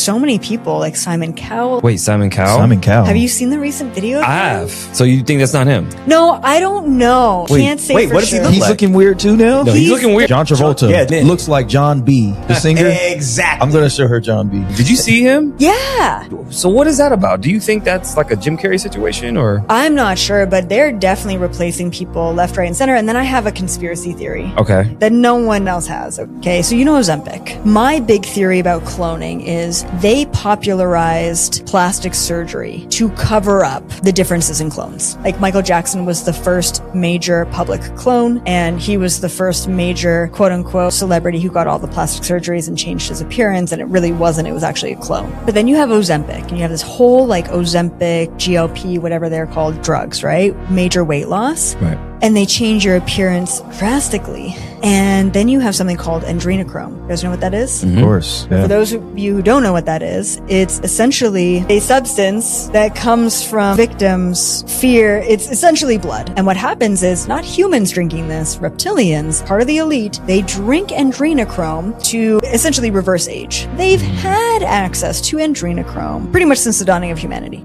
so many people, like Simon Cowell. Wait, Simon Cowell? Simon Cowell. Have you seen the recent video? I have. So you think that's not him? No, I don't know. Can't say wait, for what does he sure. look He's like? looking weird too now? No, he's looking weird. John Travolta. Yeah, looks like John B, the singer. Exactly. I'm going to show her John B. Did you see him? Yeah. So what is that about? Do you think that's like a Jim Carrey situation or? I'm not sure, but they're definitely replacing people left, right, and center. And then I have a conspiracy theory. Okay. That no one else has. Okay, so you know Ozempic. My big theory about cloning is they popularized plastic surgery to cover up the differences in clones. Like Michael Jackson was the first major public clone, and he was the first major quote-unquote celebrity who got all the plastic surgeries and changed his appearance, and it really wasn't. It was actually a clone. But then you have Ozempic, and you have this whole like Ozempic, GLP, whatever they're called, drugs, right? Major weight loss. Right. And they change your appearance drastically. And then you have something called adrenochrome. You guys know what that is? Of course. Yeah. For those of you who don't know what that is, it's essentially a substance that comes from victims' fear. It's essentially blood. And what happens is not humans drinking this, reptilians, part of the elite, they drink adrenochrome to essentially reverse age. They've had access to adrenochrome pretty much since the dawning of humanity.